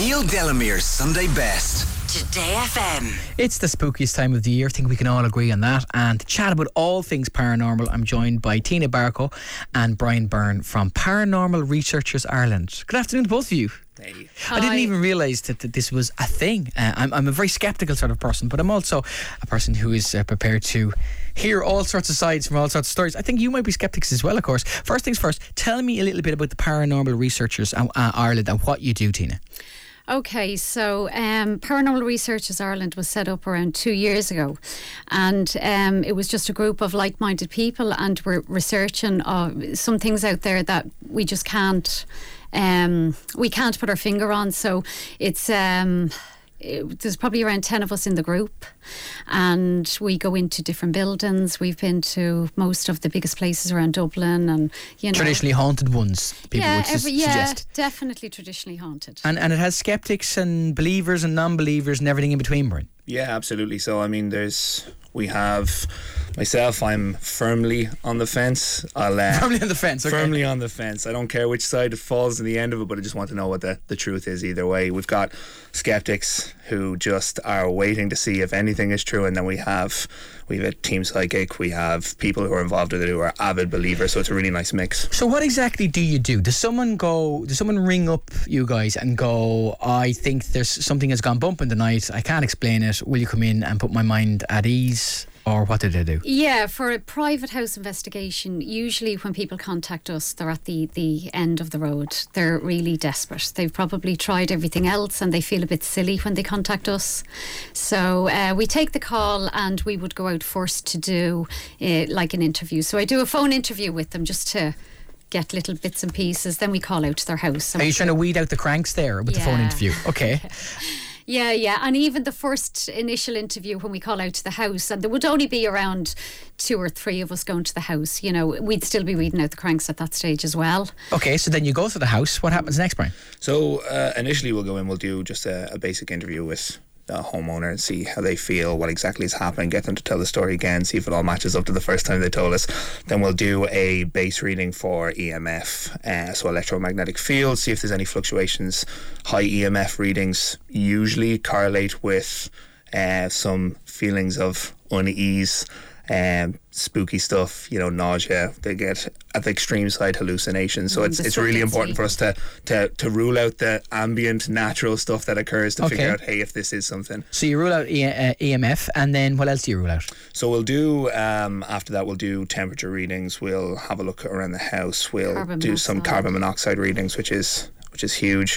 Neil Delamere's Sunday Best. Today FM. It's the spookiest time of the year. I think we can all agree on that. And to chat about all things paranormal, I'm joined by Tina Barco and Brian Byrne from Paranormal Researchers Ireland. Good afternoon to both of you. Hey. I didn't even realise that this was a thing. I'm a very sceptical sort of person, but I'm also a person who is prepared to hear all sorts of sides from all sorts of stories. I think you might be skeptics as well, of course. First things first, tell me a little bit about the Paranormal Researchers Ireland and what you do, Tina. Okay, so Paranormal Researchers Ireland was set up around 2 years ago, and it was just a group of like-minded people, and we're researching some things out there that we just can't put our finger on. So it's there's probably around 10 of us in the group, and we go into different buildings. We've been to most of the biggest places around Dublin, and traditionally haunted ones. People would suggest. Definitely traditionally haunted. And it has skeptics and believers and non-believers and everything in between, Brian. Yeah, absolutely. So I mean, we have myself. I'm firmly on the fence. Firmly on the fence. Okay. Firmly on the fence. I don't care which side it falls in the end of it, but I just want to know what the truth is either way. We've got skeptics who just are waiting to see if anything is true, and then we have a team psychic. We have people who are involved with it who are avid believers. So it's a really nice mix. So what exactly do you do? Does someone ring up you guys and go, I think there's something has gone bump in the night, I can't explain it, will you come in and put my mind at ease? Or what did they do? Yeah, for a private house investigation, usually when people contact us, they're at the end of the road. They're really desperate. They've probably tried everything else and they feel a bit silly when they contact us. So we take the call, and we would go out first to do like an interview. So I do a phone interview with them just to get little bits and pieces. Then we call out to their house. Are you trying to weed out the cranks there with the phone interview? Okay. Yeah, and even the first initial interview when we call out to the house, and there would only be around 2 or 3 of us going to the house, we'd still be weeding out the cranks at that stage as well. Okay, so then you go to the house. What happens next, Brian? So initially we'll go in, we'll do just a basic interview with the homeowner and see how they feel, what exactly is happening, get them to tell the story again, see if it all matches up to the first time they told us. Then we'll do a base reading for EMF, so electromagnetic field, see if there's any fluctuations. High EMF readings usually correlate with some feelings of unease, spooky stuff, nausea. They get at the extreme side hallucinations. So it's really important for us to rule out the ambient natural stuff that occurs to figure out, hey, if this is something. So you rule out EMF, and then what else do you rule out? So we'll do after that we'll do temperature readings. We'll have a look around the house. We'll do some carbon monoxide readings, which is huge.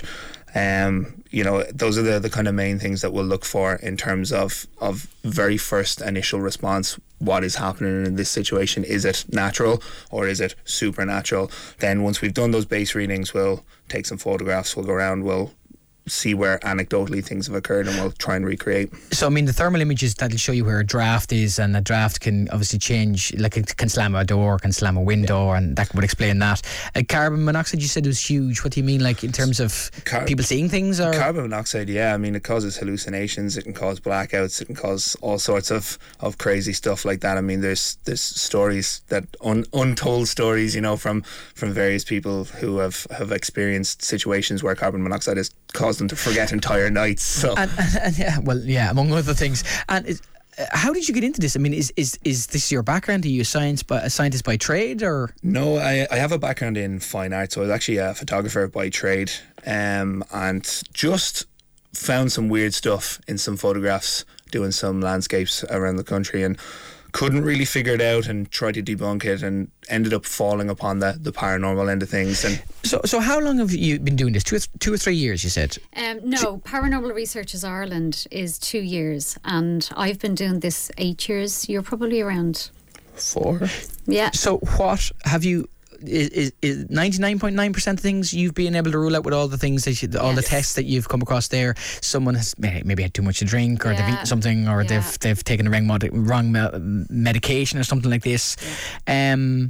Those are the kind of main things that we'll look for in terms of very first initial response. What is happening in this situation? Is it natural or is it supernatural? Then once we've done those base readings, we'll take some photographs, we'll go around, we'll see where anecdotally things have occurred, and we'll try and recreate. So I mean, the thermal images, that'll show you where a draft is, and a draft can obviously change, like it can slam a door, can slam a window, and that would explain that. Carbon monoxide, you said, was huge. What do you mean, like in terms of people seeing things? Or carbon monoxide, yeah, I mean, it causes hallucinations, it can cause blackouts, it can cause all sorts of crazy stuff like that. I mean, there's stories that untold stories, from various people who have experienced situations where carbon monoxide has caused them to forget entire nights. So among other things. And how did you get into this? I mean, is this your background? Are you a scientist by trade, or? No, I have a background in fine art, so I was actually a photographer by trade, and just found some weird stuff in some photographs doing some landscapes around the country, and couldn't really figure it out and tried to debunk it, and ended up falling upon the paranormal end of things. And so how long have you been doing this? 2 or 3 years, you said? No, Paranormal Researchers Ireland is 2 years, and I've been doing this 8 years. You're probably around 4. Yeah. So what have you? Is 99.9% of things you've been able to rule out with all the things that all the tests that you've come across there? Someone has maybe had too much to drink, or they've eaten something, or they've taken the wrong medication or something like this. In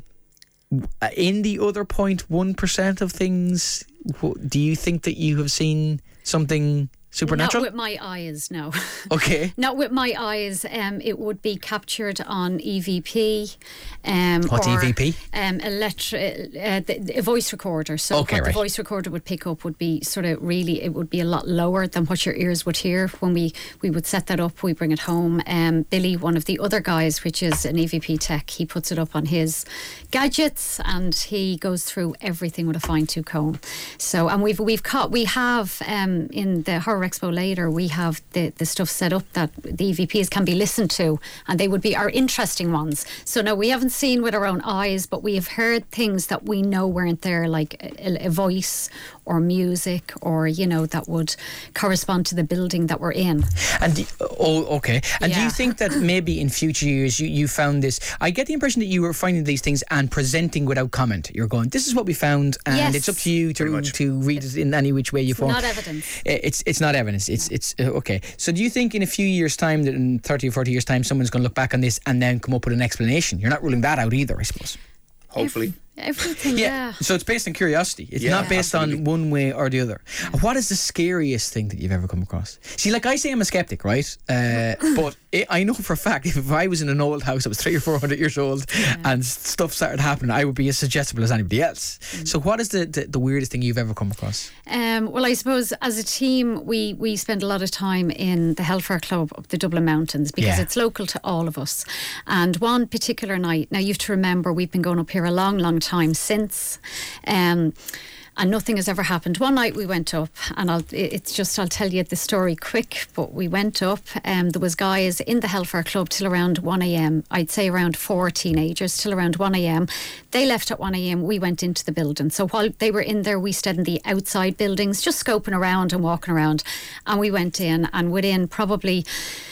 the other 0.1% of things, do you think that you have seen something Supernatural? Not with my eyes, no. Okay. Not with my eyes. It would be captured on EVP. What's EVP? A voice recorder. So what the voice recorder would pick up would be sort of really, it would be a lot lower than what your ears would hear. When we would set that up, we bring it home. Billy, one of the other guys, which is an EVP tech, he puts it up on his gadgets and he goes through everything with a fine-tooth comb. So, and we have in the Horror Expo later, we have the stuff set up that the EVPs can be listened to, and they would be our interesting ones. So no, we haven't seen with our own eyes, but we have heard things that we know weren't there, like a voice or music, or that would correspond to the building that we're in. And do you think that maybe in future years you found this? I get the impression that you were finding these things and presenting without comment. You're going, this is what we found, and it's up to you to read it in any which way you want. Not evidence. It's not evidence. It's okay. So do you think in a few years' time, that in 30 or 40 years' time, someone's going to look back on this and then come up with an explanation? You're not ruling that out either, I suppose. Hopefully. Everything, yeah. So it's based on curiosity. It's not based on one way or the other. What is the scariest thing that you've ever come across? See, like I say, I'm a skeptic, right? But I know for a fact if I was in an old house that was 300 or 400 years old and stuff started happening, I would be as suggestible as anybody else. So what is the weirdest thing you've ever come across? Well, I suppose as a team, we spend a lot of time in the Hellfire Club up the Dublin Mountains because it's local to all of us. And one particular night, now you have to remember, we've been going up here a long, long time since, and nothing has ever happened. One night we went up, and I'll tell you the story quick, but we went up, there was guys in the Hellfire Club till around 1am. I'd say around 4 teenagers till around 1am. They left at 1am, we went into the building. So while they were in there, we stayed in the outside buildings, just scoping around and walking around, and we went in, and within probably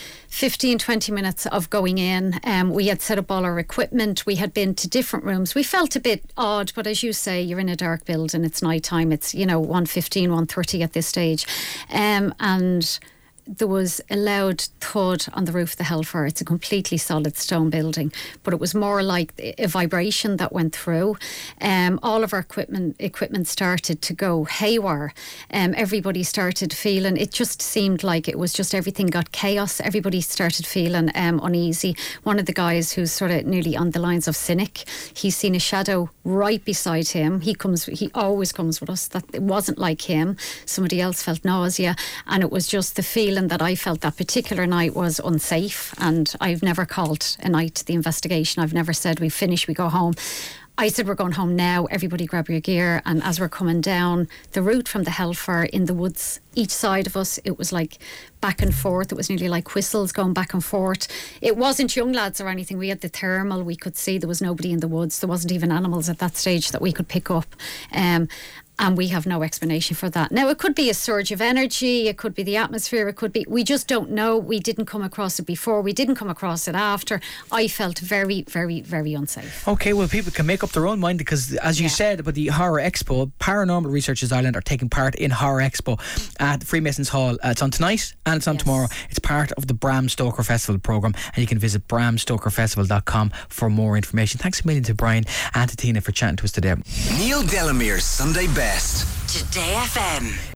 15-20 minutes of going in, we had set up all our equipment. We had been to different rooms. We felt a bit odd, but as you say, you're in a dark building, it's night time, it's 1:15, 1:30 at this stage, and there was a loud thud on the roof of the Hellfire. It's a completely solid stone building, but it was more like a vibration that went through. All of our equipment started to go haywire. Everybody started feeling, it just seemed like it was just everything got chaos. Everybody started feeling uneasy. One of the guys who's sort of nearly on the lines of cynic, he's seen a shadow right beside him. He always comes with us. That it wasn't like him. Somebody else felt nausea, and it was just the feeling that I felt that particular night was unsafe. And I've never called a night the investigation. I've never said we finish, we go home. I said we're going home now, everybody grab your gear. And as we're coming down the route from the Hellfire in the woods, each side of us, it was like back and forth. It was nearly like whistles going back and forth. It wasn't young lads or anything. We had the thermal. We could see there was nobody in the woods. There wasn't even animals at that stage that we could pick up. And we have no explanation for that. Now, it could be a surge of energy, it could be the atmosphere, it could be, we just don't know. We didn't come across it before, we didn't come across it after. I felt very, very, very unsafe. Okay, well, people can make up their own mind because, as you said about the Horror Expo, Paranormal Researchers Ireland are taking part in Horror Expo at Freemasons Hall. It's on tonight and it's on tomorrow. It's part of the Bram Stoker Festival programme, and you can visit bramstokerfestival.com for more information. Thanks a million to Brian and to Tina for chatting to us today. Neil Delamere's Sunday Best. Today FM.